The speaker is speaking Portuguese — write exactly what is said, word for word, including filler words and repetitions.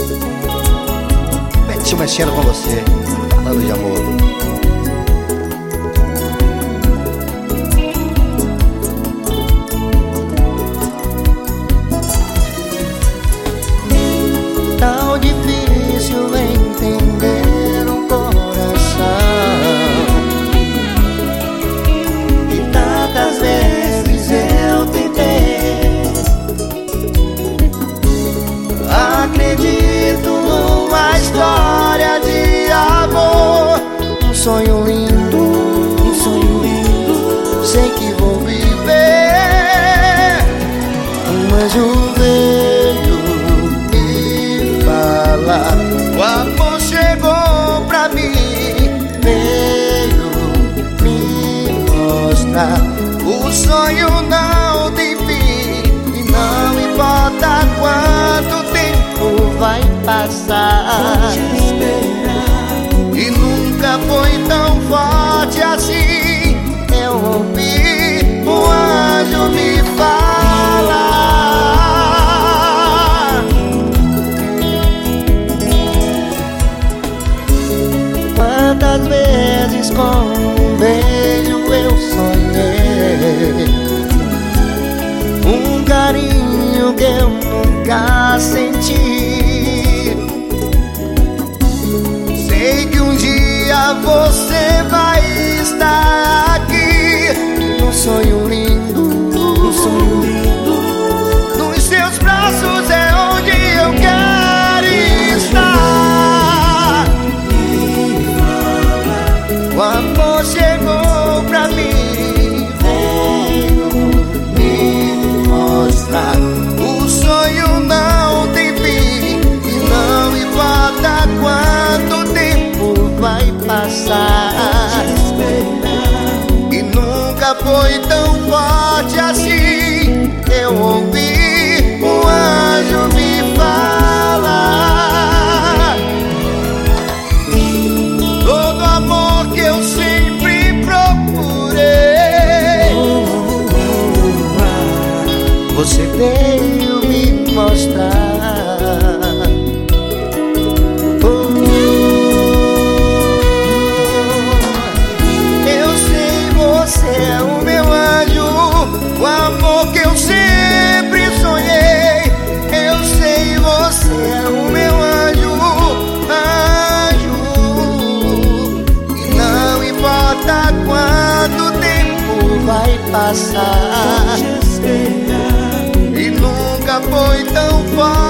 Betinho mexendo com você, falando de amor. Tão difícil entender um coração, e tantas vezes eu tentei. Acredito numa história de amor, um sonho lindo, um sonho lindo. Sei que vou viver. Um anjo veio falar, o amor chegou pra mim, veio me mostrar. O sonho não tem fim, e não importa quanto tempo vai passar. E nunca foi tão forte assim. Eu ouvi o anjo me falar. Quantas vezes com um beijo eu sonhei, um carinho que eu nunca senti. Sei que um dia você vai estar aqui, num sonho lindo, num sonho lindo. Nos seus braços é onde eu quero estar. O amor chegou pra mim, veio me mostrar. O sonho não tem fim, e não importa quanto tempo vai passar. E nunca foi tão forte assim. Eu ouvi o anjo me falar. Todo amor que eu sempre procurei, você veio me mostrar. Oh, eu sei, você é o meu anjo, o amor que eu sempre sonhei. Eu sei, você é o meu anjo, anjo. E não importa quanto tempo vai passar. E nunca foi tão forte